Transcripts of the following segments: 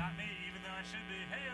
Not me, even though I should be. Hey,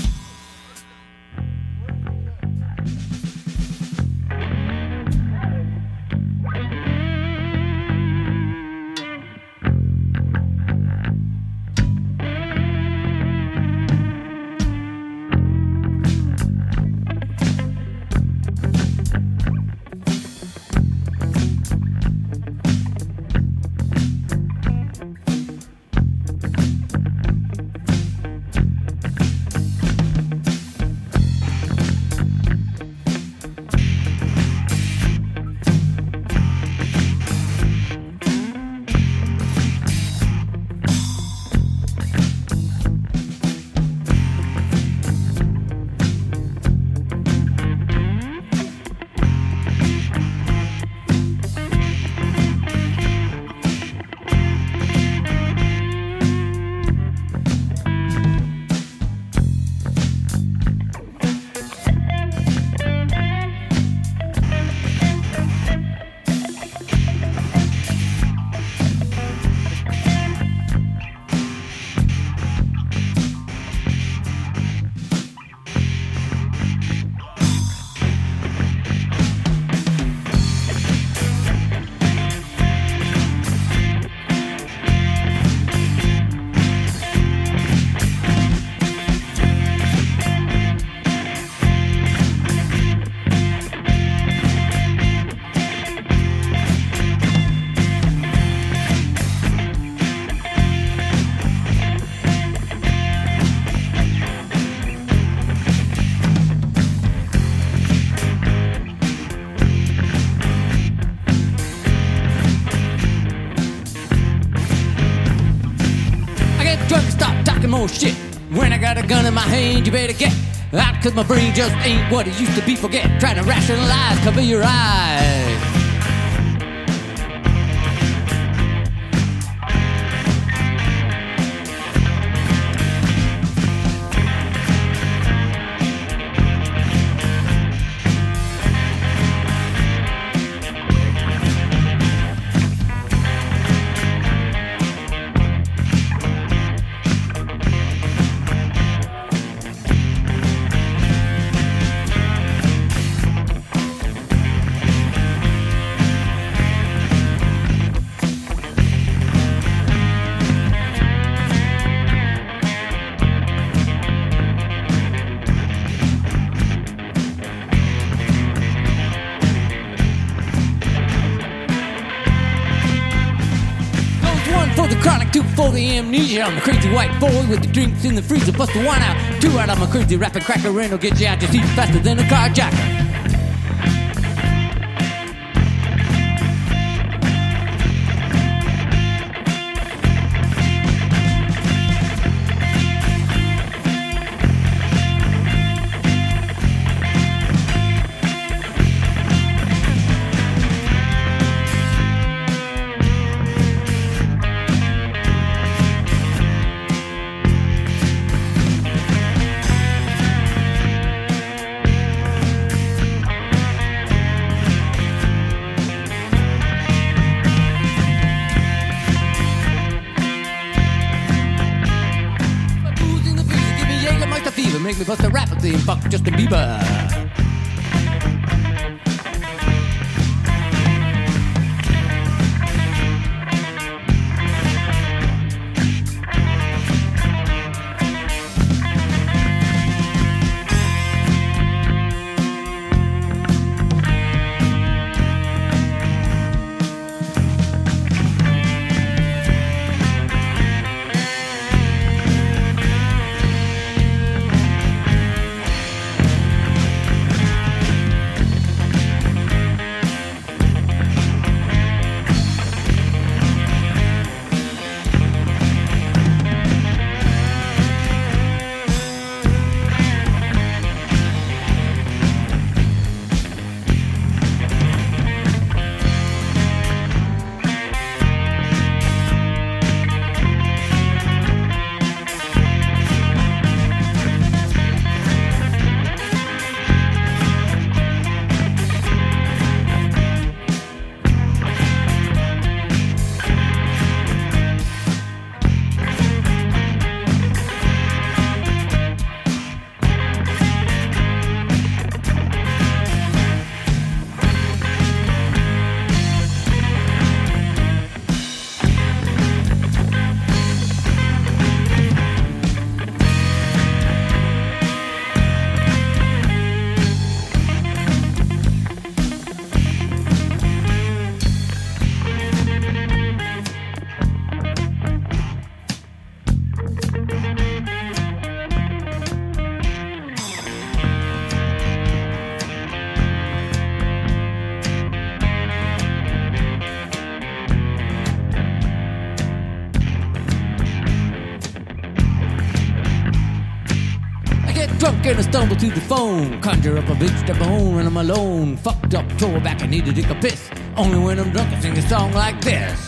More shit. When I got a gun in my hand, you better get out, cause my brain just ain't what it used to be. Forget trying to rationalize, cover your eyes. Two for the amnesia. I'm a crazy white boy with the drinks in the freezer. Bust the wine out. 2 out. I'm a crazy rapping cracker and will get you out your seat faster than a carjacker. Make me bust a rapidly and fuck Justin Bieber. Drunk and I stumble to the phone. Conjure up a big step home when I'm alone. Fucked up, tore back, I need to take a piss. Only when I'm drunk I sing a song like this.